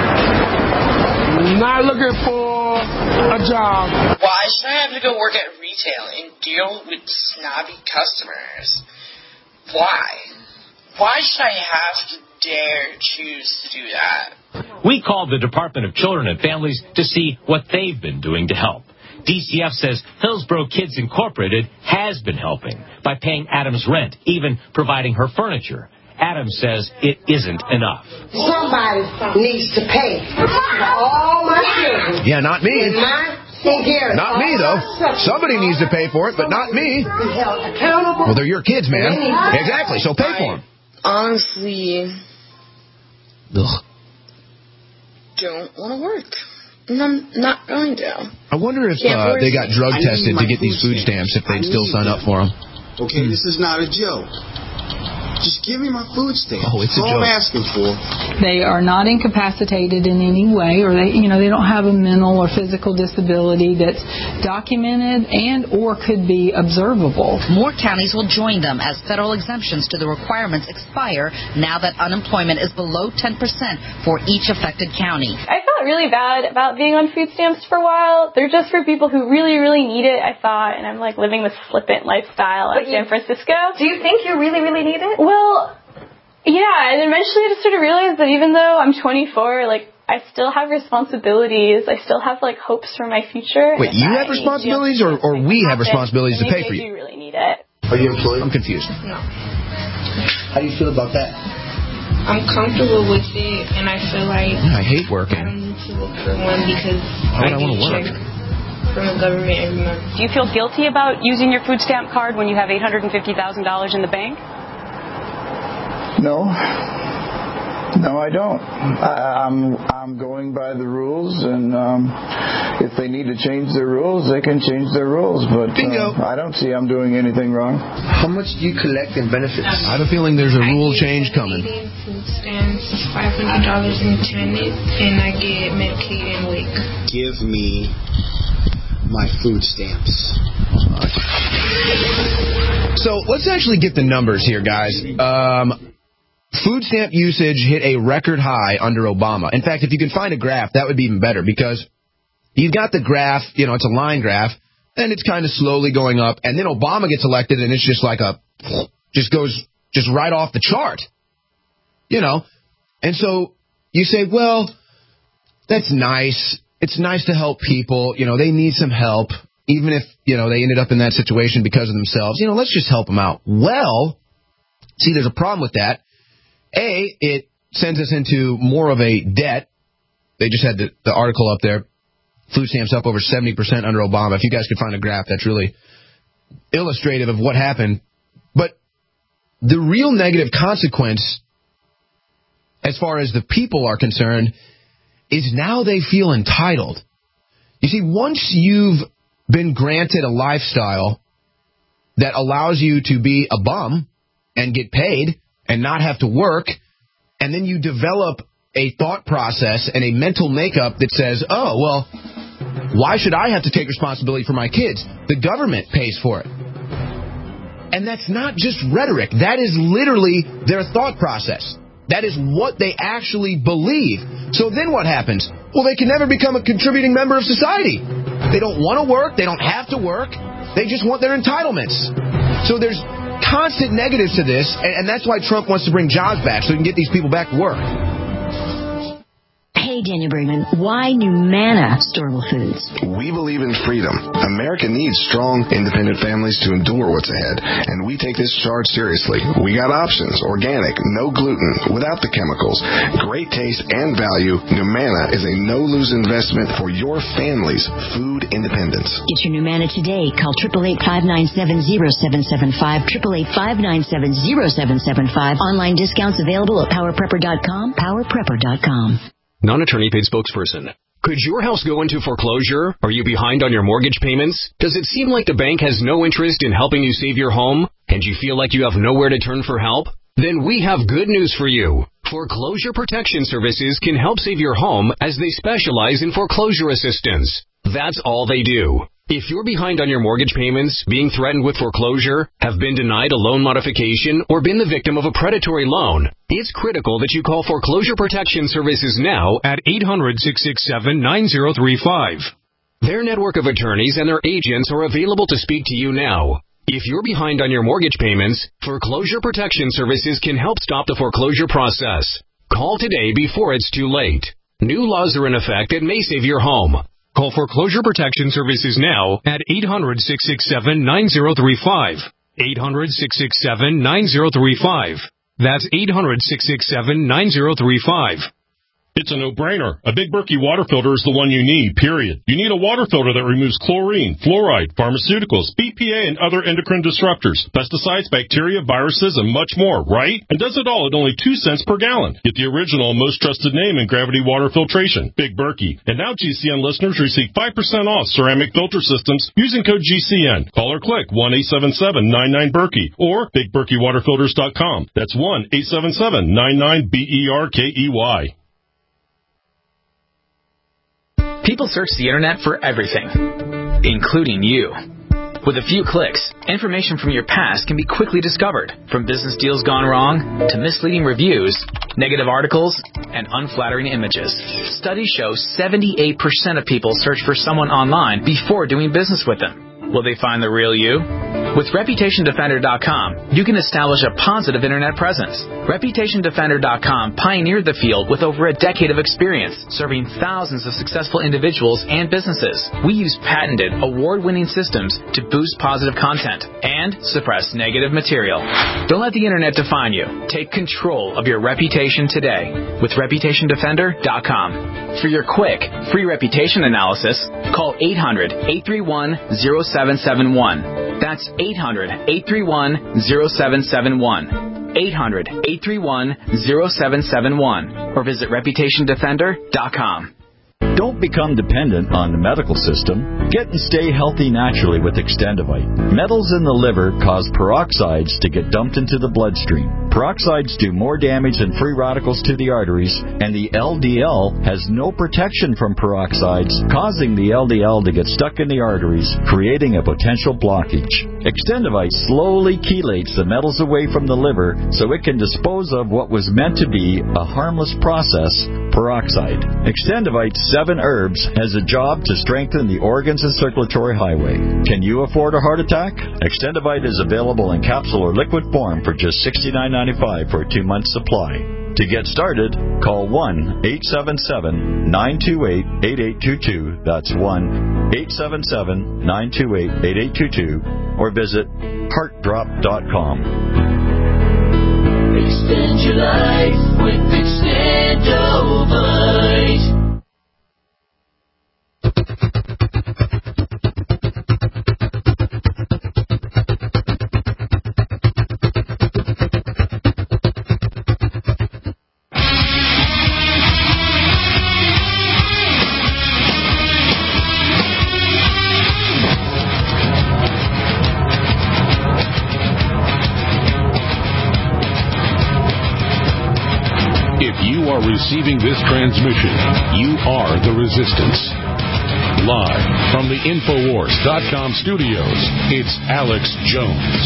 Not looking for a job. Why should I have to go work at retail and deal with snobby customers? Why? Why should I have to dare choose to do that? We called the Department of Children and Families to see what they've been doing to help. D C F says Hillsborough Kids Incorporated has been helping by paying Adams rent, even providing her furniture. Adams says it isn't enough. Somebody needs to pay all my children. Yeah, not me. Not me, though. Somebody needs to pay for it, but not me. Well, they're your kids, man. Exactly, so pay for them. Honestly, Ugh. don't want to work. And I'm not going to. I wonder if uh, they got drug tested to get these food stamps, if they'd still sign up for them. Okay, this is not a joke. Just give me my food stamps. Oh, it's That's a all joke. I'm asking for. They are not incapacitated in any way, or they, you know, they don't have a mental or physical disability that's documented and or could be observable. More counties will join them as federal exemptions to the requirements expire now that unemployment is below ten percent for each affected county. I felt really bad about being on food stamps for a while. They're just for people who really, really need it, I thought, and I'm like living this flippant lifestyle in San Francisco. Do you think you really, really need it? Well, yeah, and eventually I just sort of realized that even though I'm twenty-four, like, I still have responsibilities. I still have, like, hopes for my future. Wait, you have responsibilities, or, or we have responsibilities to pay for you? I do really need it. Are you employed? I'm confused. No. How do you feel about that? I'm comfortable with it, and I feel like I hate working. I don't need to look for one because Why would I I want to get a work? check from the government every month. Do you feel guilty about using your food stamp card when you have eight hundred fifty thousand dollars in the bank? No. No, I don't. I, I'm I'm going by the rules, and um, if they need to change their rules, they can change their rules. But uh, I don't see I'm doing anything wrong. How much do you collect in benefits? I have a feeling there's a rule change coming. Food stamps, five hundred dollars in tenant, and I get Medicaid and W I C. Give me my food stamps. So let's actually get the numbers here, guys. Um, food stamp usage hit a record high under Obama. In fact, if you can find a graph, that would be even better, because you've got the graph, you know, it's a line graph, and it's kind of slowly going up, and then Obama gets elected, and it's just like a, just goes just right off the chart, you know. And so you say, well, that's nice. It's nice to help people. You know, they need some help, even if, you know, they ended up in that situation because of themselves. You know, let's just help them out. Well, see, there's a problem with that. A, it sends us into more of a debt. They just had the, the article up there. Food stamps up over seventy percent under Obama. If you guys could find a graph, that's really illustrative of what happened. But the real negative consequence, as far as the people are concerned, is now they feel entitled. You see, once you've been granted a lifestyle that allows you to be a bum and get paid and not have to work, and then you develop a thought process and a mental makeup that says, oh, well, why should I have to take responsibility for my kids? The government pays for it. And that's not just rhetoric. That is literally their thought process. That is what they actually believe. So then what happens? Well, they can never become a contributing member of society. They don't want to work. They don't have to work. They just want their entitlements. So there's constant negatives to this, and that's why Trump wants to bring jobs back, so he can get these people back to work. Hey, Daniel Bremen, why Numana Storable Foods? We believe in freedom. America needs strong, independent families to endure what's ahead, and we take this charge seriously. We got options: organic, no gluten, without the chemicals, great taste and value. Numana is a no-lose investment for your family's food independence. Get your Numana today. Call eight eight eight, five nine seven, zero seven seven five, eight eight eight, five nine seven, zero seven seven five. Online discounts available at power prepper dot com, power prepper dot com. Non-attorney paid spokesperson. Could your house go into foreclosure? Are you behind on your mortgage payments? Does it seem like the bank has no interest in helping you save your home? And you feel like you have nowhere to turn for help? Then we have good news for you. Foreclosure Protection Services can help save your home, as they specialize in foreclosure assistance. That's all they do. If you're behind on your mortgage payments, being threatened with foreclosure, have been denied a loan modification, or been the victim of a predatory loan, it's critical that you call Foreclosure Protection Services now at eight hundred, six six seven, nine zero three five. Their network of attorneys and their agents are available to speak to you now. If you're behind on your mortgage payments, Foreclosure Protection Services can help stop the foreclosure process. Call today before it's too late. New laws are in effect that may save your home. Call Foreclosure Protection Services now at eight hundred, six six seven, nine zero three five. eight hundred, six six seven, nine zero three five. That's eight hundred, six six seven, nine zero three five. It's a no-brainer. A Big Berkey water filter is the one you need, period. You need a water filter that removes chlorine, fluoride, pharmaceuticals, B P A, and other endocrine disruptors, pesticides, bacteria, viruses, and much more, right? And does it all at only two cents per gallon. Get the original, most trusted name in gravity water filtration, Big Berkey. And now G C N listeners receive five percent off ceramic filter systems using code G C N. Call or click one eight seven seven nine nine Berkey or big berkey water filters dot com. That's one eight seven seven nine nine B E R K E Y. People search the internet for everything, including you. With a few clicks, information from your past can be quickly discovered, from business deals gone wrong to misleading reviews, negative articles, and unflattering images. Studies show seventy-eight percent of people search for someone online before doing business with them. Will they find the real you? With Reputation Defender dot com, you can establish a positive internet presence. Reputation Defender dot com pioneered the field with over a decade of experience, serving thousands of successful individuals and businesses. We use patented, award-winning systems to boost positive content and suppress negative material. Don't let the internet define you. Take control of your reputation today with Reputation Defender dot com. For your quick, free reputation analysis, call eight hundred, eight three one, zero seven seven one. That's eight hundred, eight three one, zero seven seven one. eight hundred, eight three one, zero seven seven one. Or visit Reputation Defender dot com. Don't become dependent on the medical system. Get and stay healthy naturally with Extendivite. Metals in the liver cause peroxides to get dumped into the bloodstream. Peroxides do more damage than free radicals to the arteries, and the L D L has no protection from peroxides, causing the L D L to get stuck in the arteries, creating a potential blockage. Extendivite slowly chelates the metals away from the liver so it can dispose of what was meant to be a harmless process, peroxide. Extendivite's seven herbs has a job to strengthen the organs and circulatory highway. Can you afford a heart attack? Extendivite is available in capsule or liquid form for just sixty-nine ninety-five for a two-month supply. To get started, call one eight seven seven, nine two eight, eight eight two two. That's one eight seven seven, nine two eight, eight eight two two. Or visit heart drop dot com. Extend your life with Extendovite. Receiving this transmission, you are the resistance. Live from the Infowars dot com studios, it's Alex Jones.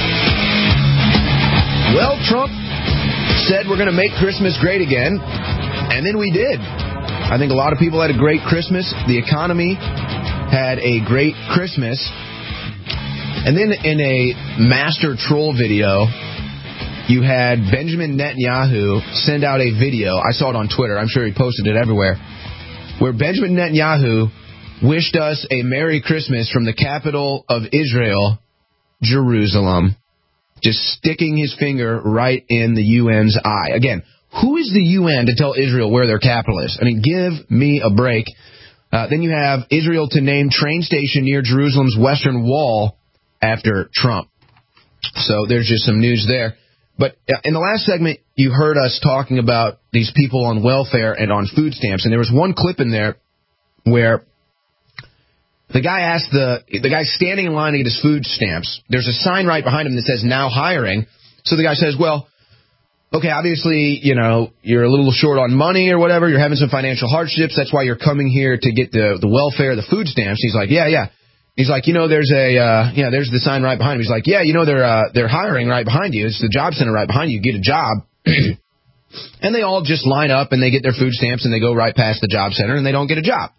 Well, Trump said we're going to make Christmas great again, and then we did. I think a lot of people had a great Christmas. The economy had a great Christmas. And then in a master troll video, you had Benjamin Netanyahu send out a video. I saw it on Twitter. I'm sure he posted it everywhere. Where Benjamin Netanyahu wished us a Merry Christmas from the capital of Israel, Jerusalem. Just sticking his finger right in the U N's eye. Again, who is the U N to tell Israel where their capital is? I mean, give me a break. Uh, then you have Israel to name train station near Jerusalem's western wall after Trump. So there's just some news there. But in the last segment, you heard us talking about these people on welfare and on food stamps, and there was one clip in there where the guy asked the the guy standing in line to get his food stamps. There's a sign right behind him that says "Now Hiring." So the guy says, "Well, okay, obviously, you know, you're a little short on money or whatever. You're having some financial hardships. That's why you're coming here to get the the welfare, the food stamps." He's like, "Yeah, yeah." He's like, you know, there's a, uh, yeah, there's the sign right behind him. He's like, yeah, you know, they're, uh, they're hiring right behind you. It's the job center right behind you. Get a job. And they all just line up and they get their food stamps and they go right past the job center and they don't get a job.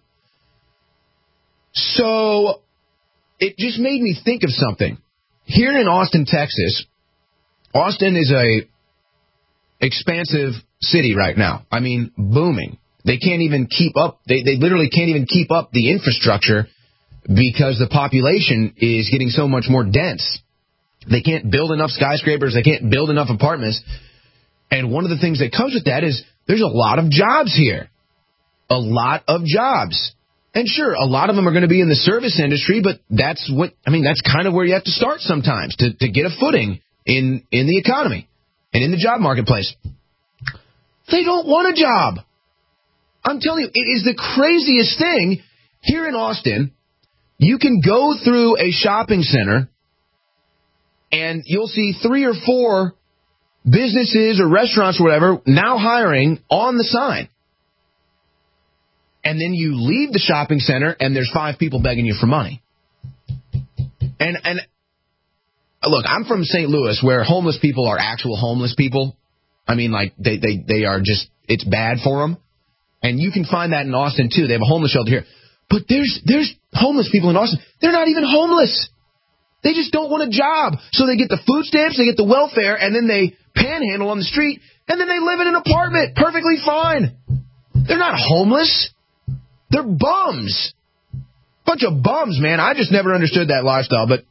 So it just made me think of something. Here in Austin, Texas, Austin is a expansive city right now. I mean, booming. They can't even keep up. They, they literally can't even keep up the infrastructure because the population is getting so much more dense. They can't build enough skyscrapers. They can't build enough apartments. And one of the things that comes with that is there's a lot of jobs here. A lot of jobs. And sure, a lot of them are going to be in the service industry, but that's what, I mean, that's kind of where you have to start sometimes to, to get a footing in, in the economy and in the job marketplace. They don't want a job. I'm telling you, it is the craziest thing. Here in Austin, you can go through a shopping center and you'll see three or four businesses or restaurants or whatever now hiring on the sign. And then you leave the shopping center and there's five people begging you for money. And and look, I'm from Saint Louis where homeless people are actual homeless people. I mean, like, they, they, they are just, it's bad for them. And you can find that in Austin, too. They have a homeless shelter here. But there's there's homeless people in Austin. They're not even homeless. They just don't want a job. So they get the food stamps, they get the welfare, and then they panhandle on the street, and then they live in an apartment perfectly fine. They're not homeless. They're bums. Bunch of bums, man. I just never understood that lifestyle. But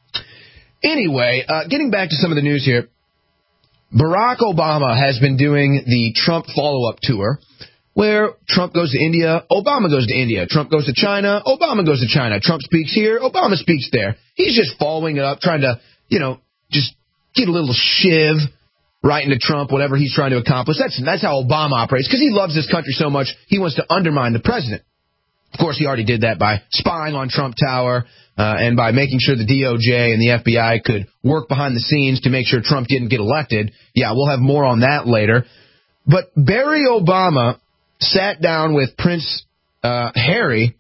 anyway, uh, getting back to some of the news here. Barack Obama has been doing the Trump follow-up tour, where Trump goes to India, Obama goes to India. Trump goes to China, Obama goes to China. Trump speaks here, Obama speaks there. He's just following it up, trying to, you know, just get a little shiv right into Trump, whatever he's trying to accomplish. That's that's how Obama operates, because he loves this country so much, he wants to undermine the president. Of course, he already did that by spying on Trump Tower uh, and by making sure the D O J and the F B I could work behind the scenes to make sure Trump didn't get elected. Yeah, we'll have more on that later. But Barry Obama sat down with Prince uh, Harry,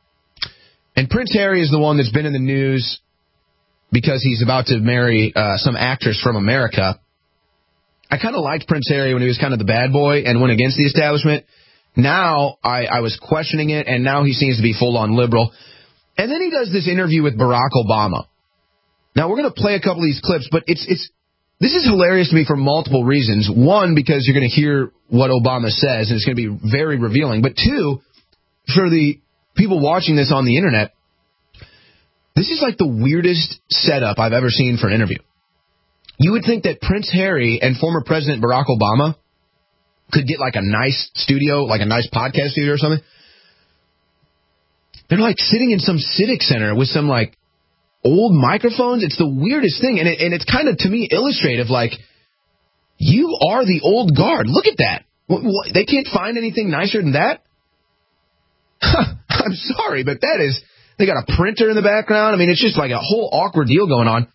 and Prince Harry is the one that's been in the news because he's about to marry uh, some actress from America. I kind of liked Prince Harry when he was kind of the bad boy and went against the establishment. Now I, I was questioning it, and now he seems to be full-on liberal. And then he does this interview with Barack Obama. Now, we're going to play a couple of these clips, but it's it's this is hilarious to me for multiple reasons. One, because you're going to hear what Obama says, and it's going to be very revealing. But two, for the people watching this on the Internet, this is like the weirdest setup I've ever seen for an interview. You would think that Prince Harry and former President Barack Obama could get like a nice studio, like a nice podcast studio or something. They're like sitting in some civic center with some like old microphones. It's the weirdest thing. And, it, and it's kind of, to me, illustrative. Like, you are the old guard. Look at that. What, what, they can't find anything nicer than that? I'm sorry, but that is, they got a printer in the background. I mean, it's just like a whole awkward deal going on.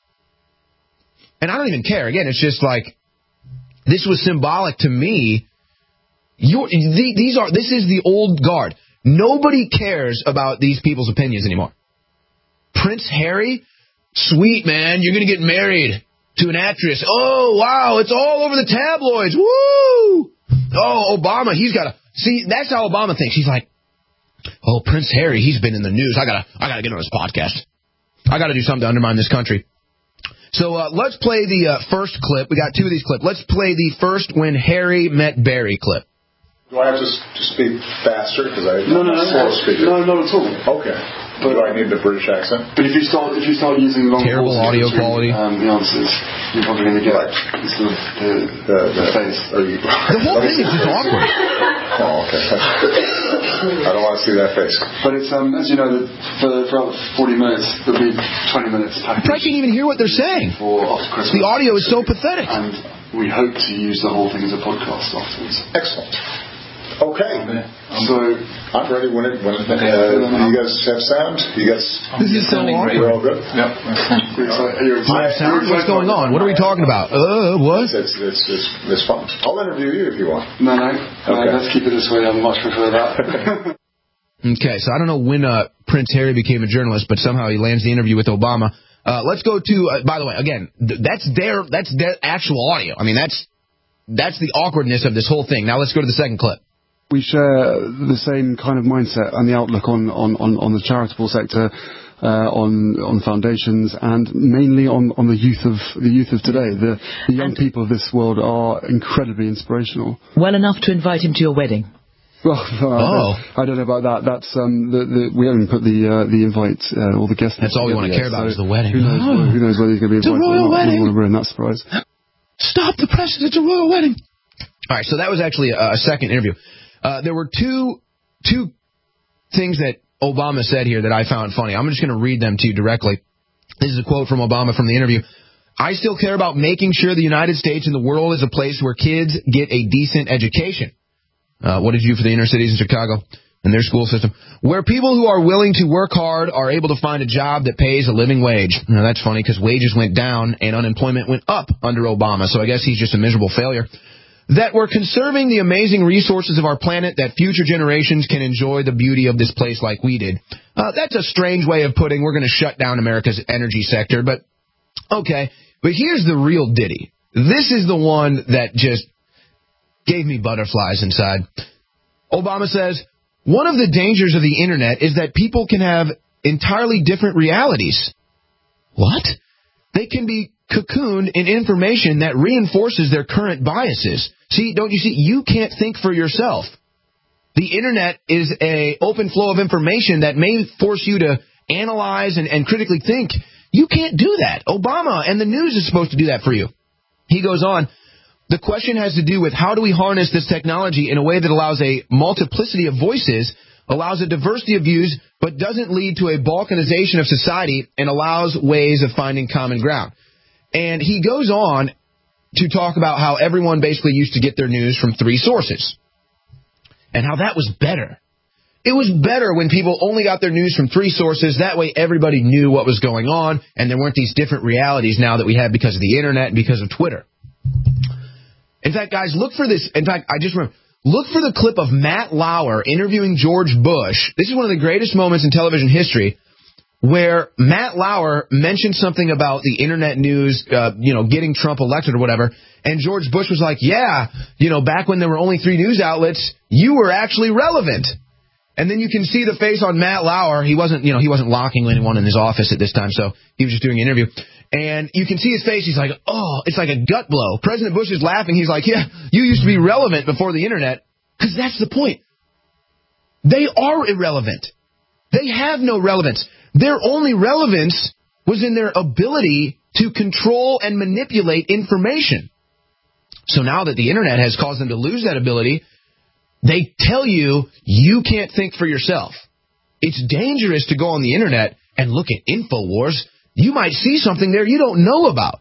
And I don't even care. Again, it's just like, this was symbolic to me. You're, these are, this is the old guard. Nobody cares about these people's opinions anymore. Prince Harry, sweet, man, you're going to get married to an actress. Oh, wow, it's all over the tabloids. Woo! Oh, Obama, he's got to, see, that's how Obama thinks. He's like, oh, Prince Harry, he's been in the news. I got to, I got to get on his podcast. I got to do something to undermine this country. So uh, let's play the uh, first clip. We got two of these clips. Let's play the first When Harry Met Barry clip. Do I have to, to speak faster? Because I no, no, no, slow speaker. No, not at all. Okay. But, do I need the British accent? But if you start, if you start using long terrible audio quality, um, the answers you're probably going to get right. Sort of the, the, the, the face. Are you, the whole thing is just awkward. Oh, okay. I don't want to see that face. But it's um, as you know, for for forty minutes, there'll be twenty minutes. I can't even hear what they're saying. For after Christmas, the audio is so pathetic. And we hope to use the whole thing as a podcast afterwards. Excellent. Okay. So I'm ready when it when it, uh, you guys have sound. You guys. This is sounding great. We're all good. Yep. Live sound. What's going on? What are we talking about? Uh, what? It's it's it's, it's fun. I'll interview you if you want. No, no. Okay. Uh, let's keep it this way. I much prefer that. Okay, so I don't know when uh, Prince Harry became a journalist, but somehow he lands the interview with Obama. Uh, let's go to. Uh, by the way, again, th- that's their that's their actual audio. I mean, that's that's the awkwardness of this whole thing. Now let's go to the second clip. We share the same kind of mindset and the outlook on, on, on, on the charitable sector, uh, on on foundations, and mainly on, on the youth of the youth of today. The, the young and people of this world are incredibly inspirational. Well enough to invite him to your wedding. Well, uh, oh. I don't know about that. That's um, the, the, we haven't put the uh, the invite uh, or the guest. That's all we want to care about is the wedding. Who knows, oh. who knows whether he's going to be invited? It's a royal or not. wedding. I don't want to ruin that surprise. Stop the press! It's a royal wedding. All right, so that was actually a, a second interview. Uh, there were two two things that Obama said here that I found funny. I'm just going to read them to you directly. This is a quote from Obama from the interview. I still care about making sure the United States and the world is a place where kids get a decent education. Uh, what did you do for the inner cities in Chicago and their school system? Where people who are willing to work hard are able to find a job that pays a living wage. Now, that's funny because wages went down and unemployment went up under Obama, so I guess he's just a miserable failure. That we're conserving the amazing resources of our planet that future generations can enjoy the beauty of this place like we did. Uh, that's a strange way of putting we're going to shut down America's energy sector, but okay. But here's the real ditty. This is the one that just gave me butterflies inside. Obama says, one of the dangers of the Internet is that people can have entirely different realities. What? They can be cocooned in information that reinforces their current biases. See, don't you see? You can't think for yourself. The Internet is a open flow of information that may force you to analyze and, and critically think. You can't do that. Obama and the news is supposed to do that for you. He goes on, the question has to do with how do we harness this technology in a way that allows a multiplicity of voices, allows a diversity of views, but doesn't lead to a balkanization of society and allows ways of finding common ground. And he goes on to talk about how everyone basically used to get their news from three sources and how that was better. It was better when people only got their news from three sources. That way everybody knew what was going on, and there weren't these different realities now that we have because of the Internet and because of Twitter. In fact, guys, look for this. In fact, I just remember, look for the clip of Matt Lauer interviewing George Bush. This is one of the greatest moments in television history where Matt Lauer mentioned something about the Internet news, uh, you know, getting Trump elected or whatever, and George Bush was like, yeah, you know, back when there were only three news outlets, you were actually relevant. And then you can see the face on Matt Lauer. He wasn't, you know, he wasn't locking anyone in his office at this time, so he was just doing an interview. And you can see his face. He's like, oh, it's like a gut blow. President Bush is laughing. He's like, yeah, you used to be relevant before the Internet. Because that's the point. They are irrelevant. They have no relevance. Their only relevance was in their ability to control and manipulate information. So now that the Internet has caused them to lose that ability, they tell you you can't think for yourself. It's dangerous to go on the Internet and look at InfoWars. You might see something there you don't know about.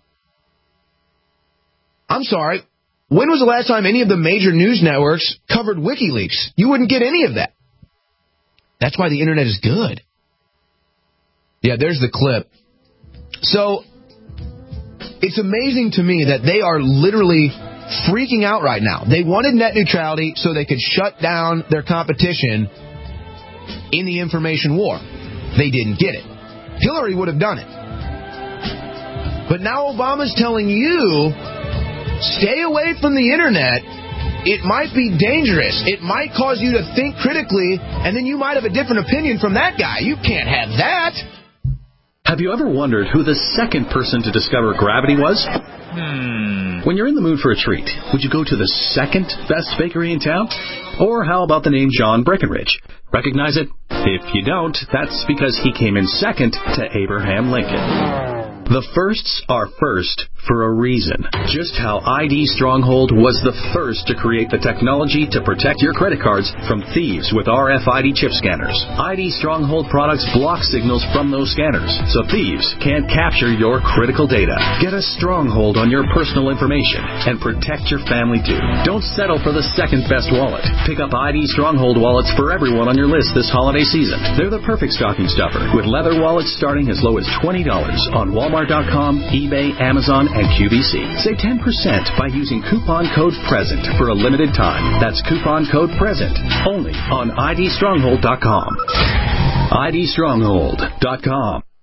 I'm sorry. When was the last time any of the major news networks covered WikiLeaks? You wouldn't get any of that. That's why the Internet is good. Yeah, there's the clip. So, it's amazing to me that they are literally freaking out right now. They wanted net neutrality so they could shut down their competition in the information war. They didn't get it. Hillary would have done it. But now Obama's telling you, stay away from the Internet. It might be dangerous. It might cause you to think critically, and then you might have a different opinion from that guy. You can't have that. Have you ever wondered who the second person to discover gravity was? Hmm. When you're in the mood for a treat, would you go to the second best bakery in town? Or how about the name John Breckenridge? Recognize it? If you don't, that's because he came in second to Abraham Lincoln. The firsts are first for a reason. Just how I D Stronghold was the first to create the technology to protect your credit cards from thieves with R F I D chip scanners. I D Stronghold products block signals from those scanners, so thieves can't capture your critical data. Get a stronghold on your personal information and protect your family too. Don't settle for the second best wallet. Pick up I D Stronghold wallets for everyone on your list this holiday season. They're the perfect stocking stuffer, with leather wallets starting as low as twenty dollars on Walmart. Walmart dot com, eBay, Amazon, and Q V C. Save ten percent by using coupon code PRESENT for a limited time. That's coupon code PRESENT only on I D Stronghold dot com. I D Stronghold dot com.